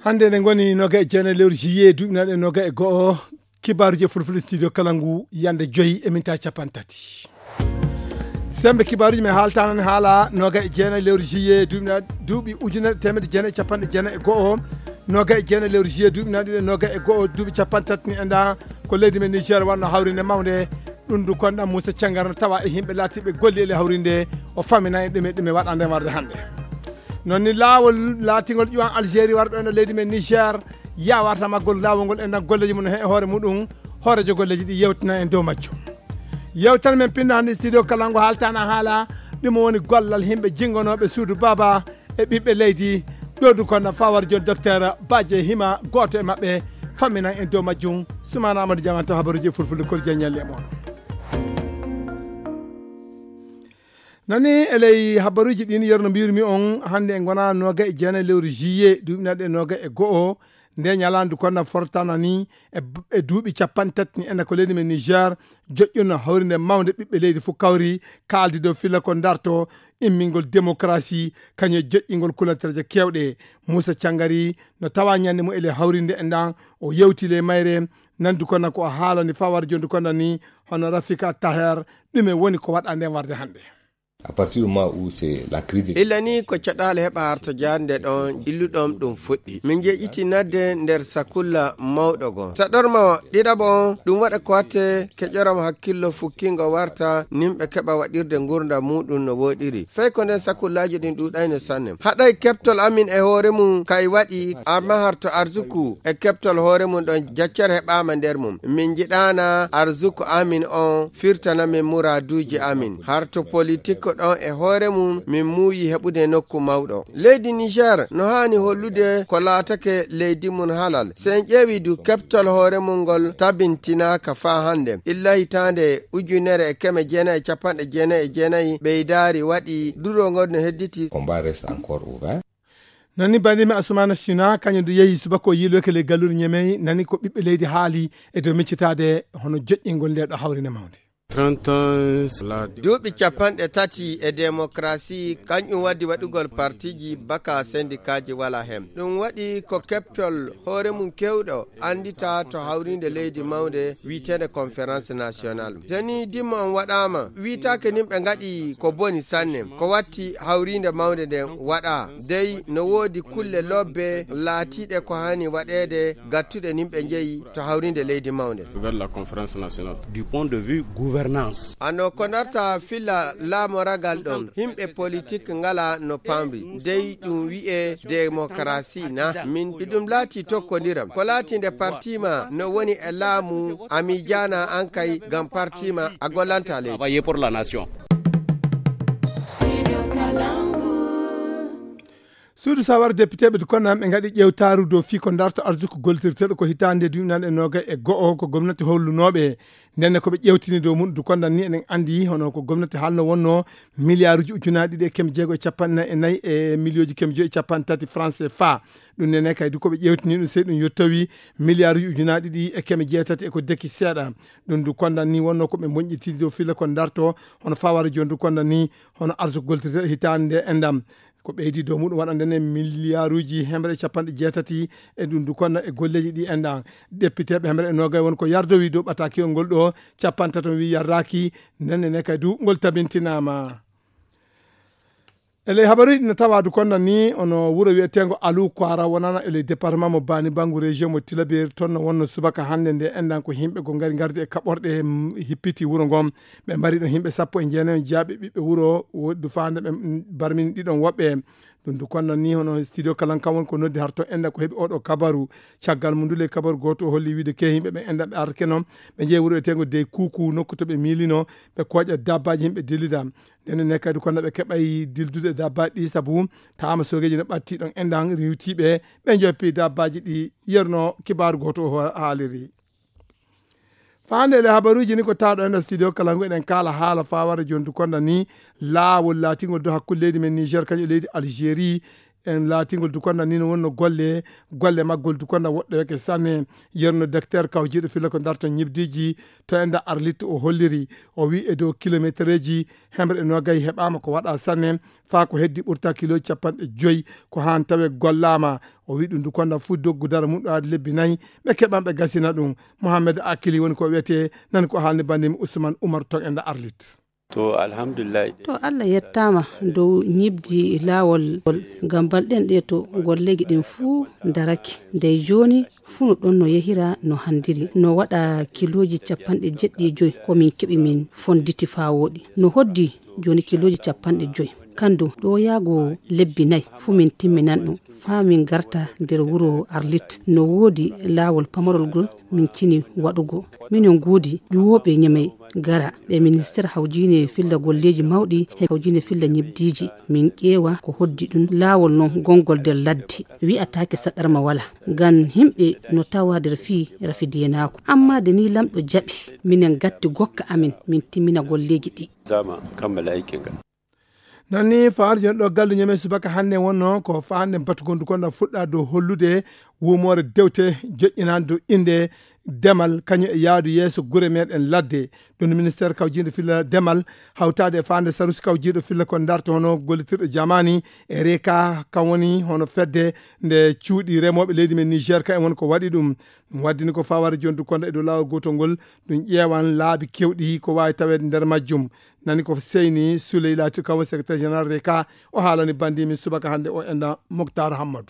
hande ne goni noga e jene lewru juillet duɓinaɗe noga e go'o kibaruji fulfulde studio kalangu yande joyi e minta capantati sembe kibaruji men haaltanan haala noga e jene lewru juillet duuɓi ujunere temedde jeenayi capanɗe jeenayi e go'o noga e jene lewru juillet duɓinaɗe noga e go'o duuɓi capantati ni enda ko leydi men Niger wanno hawrinde mawde ɗum du konɗam Moussa Thiangara tawa e himɓe latiɓe golli ele hawrinde o famina en ɗume waɗa nden warde hande non ni laawol laatigol ƴuwan Algérie warɗo eno leydi men Niger yawata maggol laawol ngol enɗan golleji mum e hoore muɗum hoorejo golleji ɗi yewtina en dow majjo yewtan men pinno hande studio kalango haaltana haala ɗum woni gollal himɓe jingonoɓe suudu baba e ɓiɓɓe leydi ɗodu konno fawar joni docteur Badje Hima goto e mabɓe famina en dow majjum Soumana Amadou Diamanto habaruji fulfulde kol jeññalle e moon nani eley habaruji ɗin yerno mbirmi on hande en gona noga e jeenayi lewru juillet duɓinaɗe noga e go'o nde ñalandu konna fortana ni e duuɓi capantati ni ena ko leydi men Niger joƴƴuno hawrinde mawde ɓiɓɓe leydi fof kawri kaldi dow filla ko darto immingol démocratie kañum joƴƴingol kulatereje kewɗe Moussa Thiangari no tawa ñande mo ele hawrinde enɗan o yewtile mayre nandu konna ko haalani fawar jondu konna ni hono Rafika Taher ɗume woni ko waɗa nden warde hande à partir du moment où c'est la crise ilani ko caɗale heɓa harto jande ɗon illuɗon ɗum fuɗɗi min jeeƴiti nadde nder sakulla mawɗo gon saɗorma ɗiɗaɓo ɗum waɗa ko watte keƴoram hakkillo fukkingo warta nimɓe keɓa waɗirde gurda muɗum no woɗiri fey ko nden sakullaji ɗin ɗuɗayno sanne haɗay keptol amin e hoore mum kay waɗi amma harto arzuku e keptol hoore mum ɗon jaccere heɓama nder mum min jiɗana arzuku amin on firtana min muraduji amin harto politique ɗon e hoore mum min muuyi heɓude nokku mawɗo leydi Niger no hani hollude ko laatake leydi mum halal sen ƴeewi du keptol hoore mum ngol tabintinaka fa hande illa hitande ujunere e keme jeenayi capanɗe jeenayi e jeenayi ɓeydari waɗi durongol no hedditi combat reste encore ouvert nani bandimi Assoumana Sina kañum du yeehi subaka o yiiloke le gallure ñemeyi nani ko ɓiɓɓe leydi haali e dow miccitade hono joƴƴingol nde ɗo hawrine mawde 30 ans duuɓi capanɗe tati e démocratie kañum waddi waɗugol partiji baka syndicat ji wala hem ɗum waɗi ko keptol hoore mum kewɗo andita to hawrinde leydi mawde wiitede conférence nationale joni dimma on waɗama wiitake nimɓe gaɗi ko boni sanne ko watti hawrinde mawde nden waɗa dey no woodi kulle lobbe laatiɗe ko hani waɗede gattuɗe nimɓe jeeyi to hawrinde leydi mawde la conférence nationale du point de vue ano ko darta filla laamoragal ɗon himɓe politique ngala no pamri dey ɗum wi'e démocratie na min ɗum laati tokkodiram ko laatinde partima no woni e laamu ami jana an kay gam partima a gollanta leydi pour la nation suudu sawar député ɓe kono ɓe gaɗi ƴewtaru dow fi ko darto arsuku goltirteɗo ko hitande duɓinaɗe noga e go'o ko gomnati hollunoɓe ndenne koɓe ƴewtini dow mum du kondan ni enen andi hono ko gomnati haalno wonno milliard uji ujunaɗi ɗiɗi e keme jeego e capanɗe nayyi e million ji keme joyyi e capantati franc CFA ɗum nene kaydi koɓe ƴewtini ɗum sey ɗum yettawi milliard uji ujunaɗi ɗi e keme jeetati eko dekki seeɗa ɗum du kondan ni wonno koɓe moƴƴitidi dow filla ko darto hono fawara joni du kondan ni hono arsuku goltirteɗo hitande nde endam ko ɓeydi dow muɗum waɗandene milliard uji hemre capanɗe jeetati e ɗum du konna e golleji ɗi enɗan député ɓe hemre e nogay won ko yardowi dow ɓatakiyol ngol ɗo capantati wi yardaki nennene kay du ngol tabintinama ele habaruji no tawa du konnan ni ono wuuro wiyetengo Alou Kwara wonana ele département mo Bani Bangu région mo Tilaberi toon no wonno subaka hande nde endan ko himɓe ko gari gardi e kaɓorɗe hippiti wuuro ngom ɓe mbari ɗon himɓe 19 jaaɓe ɓiɓɓe wuuro woddu fande ɓe barmini ɗiɗon woɓɓe ɗum du konnan ni hono studio kalanka won ko noddi harto enda ko heeɓi oɗo kabaru caggal mum ndule kabaru goto holli wiide ke himɓe ɓe enda ɓe arke noon ɓe jeeyi wuuro etengo dey kuku nokku to ɓe milino ɓe kooƴa dabbaji yimɓe dillida nenne kadi kono ɓe keɓay dildude dabbaji ɗi saabu tawama sogueji no ɓatti ɗon endan riwtiɓe ɓe joppi dabbaji ɗi yerno kibaru goto o haaliri fande le habaruji ni ko tawɗo enda studio kalangu eɗen kala haala fawara joni du konda ni laawol laatigol do hakkude leydi men Niger kañum leydi Algérie en laatingol dukonda ni no wonno golle maggol dukonda woɗɗo yake sanne yerno docteur kawjiɗo filla ko darto ñibdiji to enda arlit o holliri o wi e dow kilométreji hemre nogay heɓama ko waɗa sanne fa ko heddi ɓurta kilo 50 ko han tawe gollama o wi ɗum dukonda fu doggu dara mum ɗo adi lebbi nayyi ɓe keɓan ɓe gasina ɗum Mohamed Akili woni ko wiyete nani ko haalni bandimi Ousmane Oumar to enda arlit. To alhamdulillah. To Allah yettama dow ñibdi lawol ngam balɗen ɗe to golleji ɗin fuu daraki nde joni fuu no ɗon no yehira no handiri no waɗa kiloji 75 komin keɓi min fonditi fa woɗi no hoddi joni kiloji 50 kandu ɗo yaago lebbi nayyi fu min timminan ɗum fa min garta nder wuro Arlit no woodi laawol pamarol gol min cini waɗugo minin guudi ƴuwoɓe ñamay gara ɓe ministére hawjine filla golleji mawɗi he hawjine filla ñibdiji min ƴeewa ko hoddi ɗum laawol non gongol nder laddi wi'atake saɗarma wala ngam himɓe no tawa nder fi rafidiyenako amma de ni lamɗo jaɓi minen gatti gokka amin min timmina golleji ɗi zama kammala aikin ka nani faar jon ɗo gallu ñame subaka hannde wonno ko fa hannde batugondu konɗo fuɗɗa dow hollude wumore dewte joƴƴinani dow inde demal kañum e yaadu yeeso gure meɗen ladde ɗum ministére kawjiɗo filla demal hawtade e fande sarusi kawjiɗo filla ko darto hono gollitirɗo jamani e reka kam woni hono fedde nde cuuɗi remoɓe leydi men Niger ka en woni ko waɗi ɗum waddini ko faware joni dukonɗo e dow lawol gotol ngol ɗum ƴeewan laabi kewɗi ko wawi tawede nder majjum nani ko seyni Souley Lati kawo secrétaire général reka o haalani bandimi subaka hannde o enda Mokhtar Hammadou.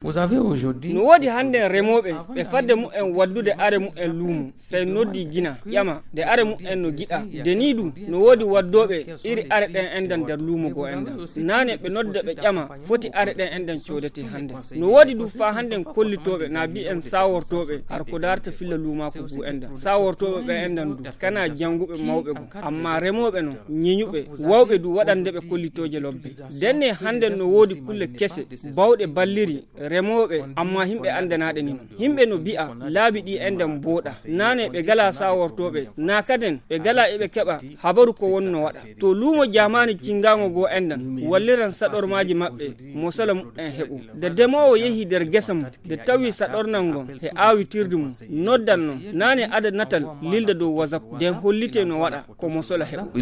no woodi hannde remoɓe ɓe fadde mu'en waddude are mu'en luumo sey noddi gina ƴama nde are mu'en no giɗa nde ni ɗum no woodi waddoɓe iri are ɗen endan nder luumo go endan nane ɓe nodda ɓe ƴama foti are ɗen endan codete hannde no woodi du fa hannden kollitoɓe na mbi'en sawortoɓe har ko darta filla luumako gu endan sawortoɓe ɓe endan du kana janguɓe mawɓe go amma remoɓe no ñiñuɓe wawɓe du waɗande ɓe kollitoje lobbe denne hannden no woodi kulle kese bawɗe balliri remoɓe amma himɓe andanaɗe ni himɓe no bi'a laabi ɗi enden booɗa nane ɓe gala sawortoɓe na kaden ɓe gala eɓe keɓa habaru ko wonno waɗa to luumo jamani cingango go endan walliran saɗormaji maɓɓe mo sala mu'en heɓu nde demowo yehi nder gesa mum nde tawi saɗornal ngon he awitirde mum noddan non nane ada natal lilda dow WhatsApp nden hollite no waɗa ko mo sola heɓu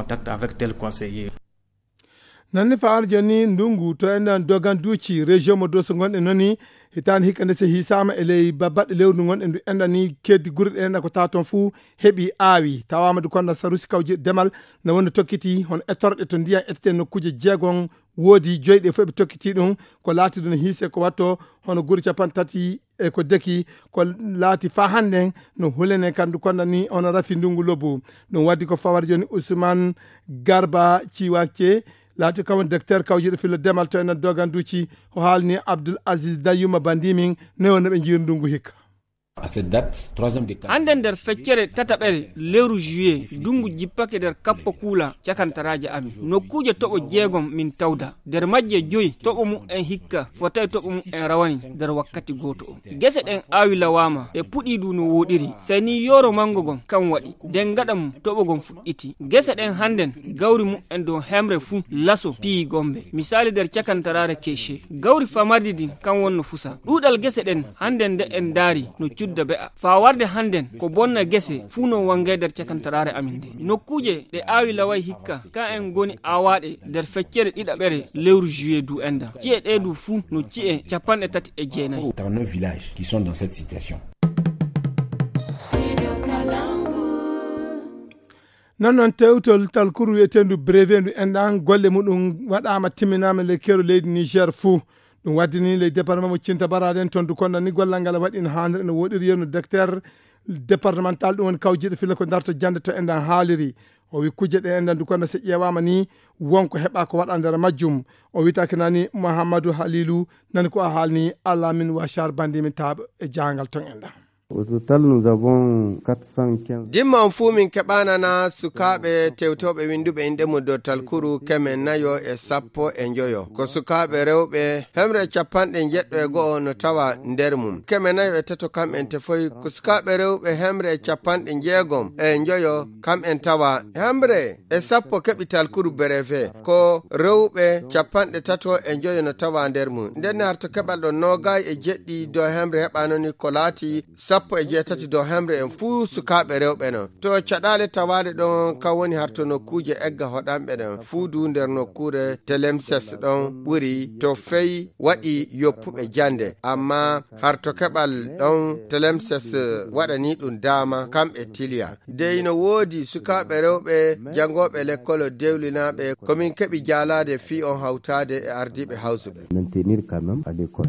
nanni faar joni ndungu to endan dogan duuci région mo doso gonɗe noni hitani hikka se hisama e ley babaɗɗo lewru gonɗe ndu endani keddi gurɗe enda ko ta toon fuu heeɓi aawi tawama du konda sarusi kawji demal no wonno tokkiti hono ettorɗe to ndiya ettete nokkuje jeegon woodi joyɗe fof ɓe tokkiti ɗum ko laati ɗum hiise ko watto hono guri 30 e ko deki ko laati fa hande no hulene kandu konda ni hono rafi ndungu lobbu ɗum waddi ko fawar joni Ousmane Garba Ciwake laati kawon docteur kawjiɗo filla demal to enen dogan duuci o haalni Abdoul Aziz Dayuma bandimin ne wonno ɓe jiir ndungu hikka hande nder feccere tataɓere lewru juillet dungu jippake nder kappo kuula cakantaraji amin nokkuje toɓo jeegom min tawda nder majje 5 toɓo mu'en hikka fotayi toɓo mu'en rawani nder wakkati goto o gese ɗen aawi lawama ɗe puɗi du no woɗiri sey ni yoro mango gon kan waɗi nden gaɗa mum toɓo gon fuɗɗiti gese ɗen hannden gawri mu'en dow hemre fuu laso piyi gombe misali nder cakantarare keche gawri famardi din kan wonno fusa ɗuɗal gese ɗen hannden nde en daari no cudda be'a fa warde hannden ko bonna gese fuu no wangay nder cakantarare amin nde nokkuje ɗe aawi laway hikka ka en goni awaɗe nder feccere ɗiɗaɓere lewru juillet du enda ci'e ɗe du fuu no ci'e 39 dans nos villages qui sont dans cette situation. non tewtol talkuru wiyetendu brevet ndu enɗan golle muɗum waɗama timminama le kero leydi Niger fuu ɗum waddini le département mo Cinta Baraden toon du konda ni gollal ngal waɗino hannde no woɗiri yerno docteur départemental ɗum woni kawjiɗo filla ko darto jande to enɗan haaliri o wi kuje ɗe enɗan du konda so ƴewama ni wonko heɓa ko waɗa nder majjum o witake nani Mouhamadou Halilou nani ko a haalni Allah min wachar bandimi taaɓe e jangal ton enɗan Au total, nous avons 415. Dimma fu min keɓana na sukaɓe tewtoɓe winduɓe inde mum dow talkuru kemen nayo e sappo e njoyo ko sukaɓe rewɓe hemre capanɗe jeɗɗo e go'o no tawa nder mum kemen nayo e tato kamɓen tefoy ko sukaɓe rewɓe hemre capanɗe jeegom e njoyo kamɓen tawa hemre e sappo keɓi talkuru brevet ko rewɓe capanɗe tato e njoyo no tawa nder mum nden harto keɓal ɗo nogay e jeɗɗi dow hemre heɓanoni ko laati sappo e jeetati dow hemre en fuu sukaɓe rewɓe non to caɗale tawade ɗon kam woni harto nokkuje egga hoɗanɓe ɗen fuudu nder nokkure telemses ɗon ɓuri to fey waɗi yoppuɓe jande amma harto keɓal ɗon telemses waɗani ɗum dama kamɓe tiliya dey no woodi sukaɓe rewɓe jangoɓe l'école dewlinaɓe komin keɓi jalade fi on hawtade e ardiɓe hawsuɓe Maintenir quand même à l'école.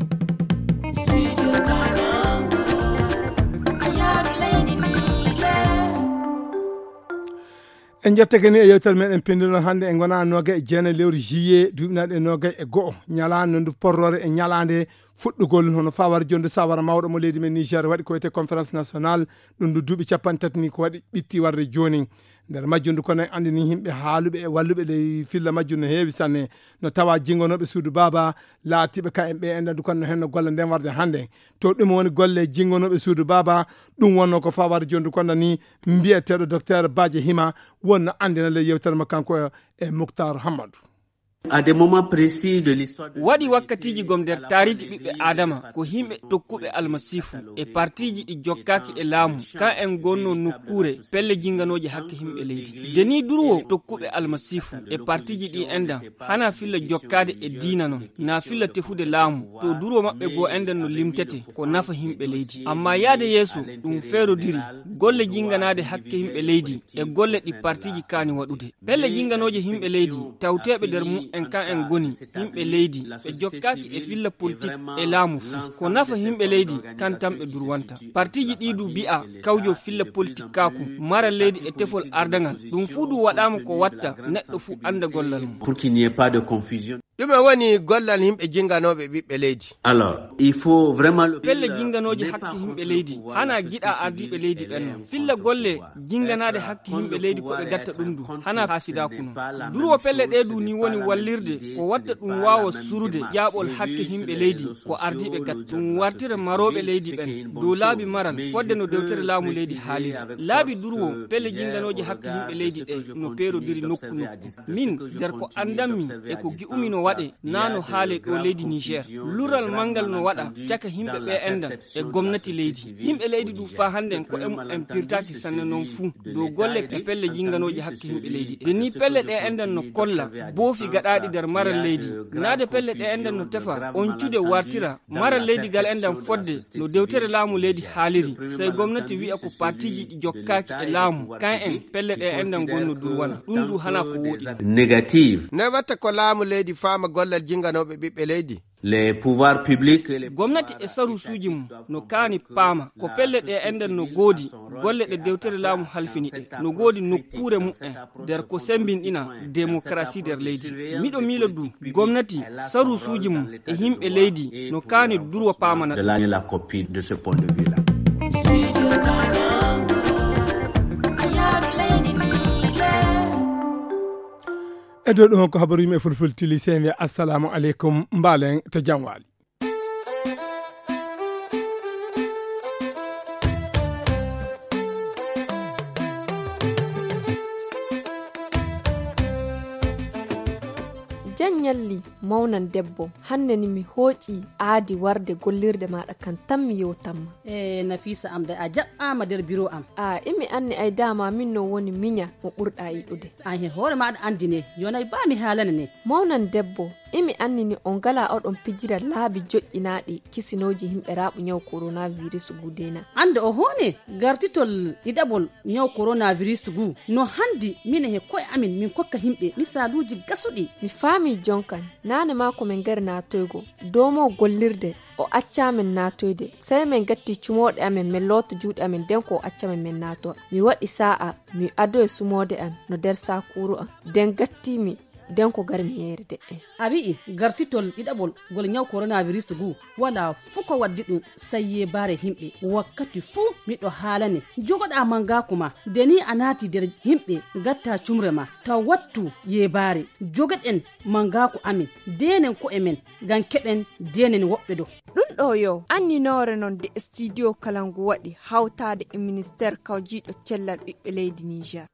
en jettake ni e yewtere meɗen pendino hannde e gona noga e jeena lewru juillet duuɓinaɗe noga e go'o ñalande ndu porrore e ñalande fuɗɗugol hono fawar jonde sawara mawɗo mo leydi men Niger waɗi ko wiyete conférence nationale ɗum ndu duuɓi capan tati ni ko waɗi ɓitti warde joni nder majjum ndu kono andini yimɓe haaluɓe e walluɓe ley filla majjum no heewi sanne no tawa jingonoɓe suudu baba laatiɓe ka en ɓe enda ndu kono henno golle nden warde hannde to ɗum woni golle jingonoɓe suudu baba ɗum wonno ko fawar jonde kono ni mbiyeteɗo docteur Badji Hima wonno andina ley yewtere mo kanko e Mouktar Hamadou. À des moments précis de l'histoire waɗi wakkatiji gom nder tariki ɓiɓɓe adama ko himɓe tokkuɓe almasifu e partiji ɗi jokkaki e laamu ka en gonno nokkure pelle jinganoje hakke himɓe leydi deni durwo tokkuɓe almasifu e partiji ɗi endan hana filla jokkade e diina non na filla tefude laamu to durwo maɓɓe go endan no limtete ko nafa himɓe leydi amma yaade yeeso ɗum feerodiri golle jinganade hakke himɓe leydi e golle ɗi partiji kani waɗude pelle jinganoje himɓe leydi tawteɓe nder mum en kan en goni himɓe leydi ɓe jokkaki e filla politique e laamu fu ko nafa himɓe leydi kan tan ɓe durwanta partiji ɗiɗu bi'a kawjo filla politique kaku mara leydi e tefol ardagal ɗum fu ɗum waɗama ko watta neɗɗo fu anda gollal mum pour qu'il n'y ait pas de confusion. ɗume woni gollal himɓe jinganoɓe ɓiɓɓe leydi? Alors il faut vraiment pelle jinganoje hakke himɓe leydi hana giɗa ardiɓe leydi ɓenno filla golle jinganade hakke himɓe leydi koɓe gatta ɗum du hana hasida kuno durwo pelle ɗeɗu ni woni wallirde ko watta ɗum wawa surude jaɓol hakke himɓe leydi ko ardiɓe gatta ɗum wartira maroɓe leydi ɓen dow laabi maral fodde no dewtere laamu leydi haaliri laabi durwo pelle jinganoje hakke himɓe leydi ɗe no perodiri nokku min nder ko andanmi e ko gi'umi no waɗe nano haale ɗo leydi Niger lural mangal no waɗa caka himɓe ɓe endan e gomnati leydi yimɓe leydi ɗu fa handen ko en pirtaki sanne noon fuu dow golle e pelle jinganoje hakke himɓe leydi de ni pelle ɗe endan no kolla boofi gaɗaɗi nder maral leydi naade pelle ɗe endan no tefa on cuude wartira maral leydi gal endan fodde no dewtere laamu leydi haaliri sey gomnati wi'a ko partiji ɗi jokkaki e laamu kan en pelle ɗe endan gonno durwana ɗum du hana ko woɗi négative ne watta ko laamu leydi faama gollal jinganoɓe ɓiɓɓe leydi les pouvoirs publics gomnati e sarusuji mum no kaani paama ko pelle ɗe endan no goodi golle ɗe dewtere laamu halfini ɗe no goodi nokkure mu'en nder ko sembinɗina démocratie nder leydi miɗo miilo du gomnati sarusuji mum e himɓe leydi no kaani durwa paamana la copie de ce point de vue là. e dow ɗum ko habaru yimɓe fulful tili semi assalamu aleykum mbalen to jam waali janyalli mawnan debbo hande ni mi hooƴi aadi warde gollirde maɗa kan tan mi yewtanma Nafisa am da a jaɓɓama nder bureau am imi anni ay dama min no woni miña mo ɓurɗa yiɗude an hen hoore maɗa andine yonay ba mi haalana ne mawnan debbo imi annini on gala oɗon pijira laabi joƴƴinaɗi kisinoji himɓe raaɓu ñaw coronavirus gudena ande o hone gartitol ɗiɗaɓol ñaw coronavirus gu no handi min he koye amin min kokka himɓe misaluji gasuɗi mi faami jonkan nane ma ko min gari natoygo domo gollirde o accamen natoyde sai min gatti cumoɗe amen min loota juuɗe amen nden ko o accamen min nato mi waɗi sa'a mi ado e sumode an no nder sakuru an nden gattimi den ko garmi yerde abi gartitol ɗiɗaɓol gol nyaw coronavirus gu wala fuko waddi ɗum sayye bare himɓe wakkati fuu miɗo haalane jogoɗa manga kuma deni a naati nder himɓe gatta cumrema taw wattu yebare jogoɗen mangaku amin denen ko emen gan keɓen denen woɓɓe ɗo ɗum ɗo yo anninore non de studio kalangu waɗi hawtade e ministére kawjiɗo cellal ɓiɓɓe leydi Niger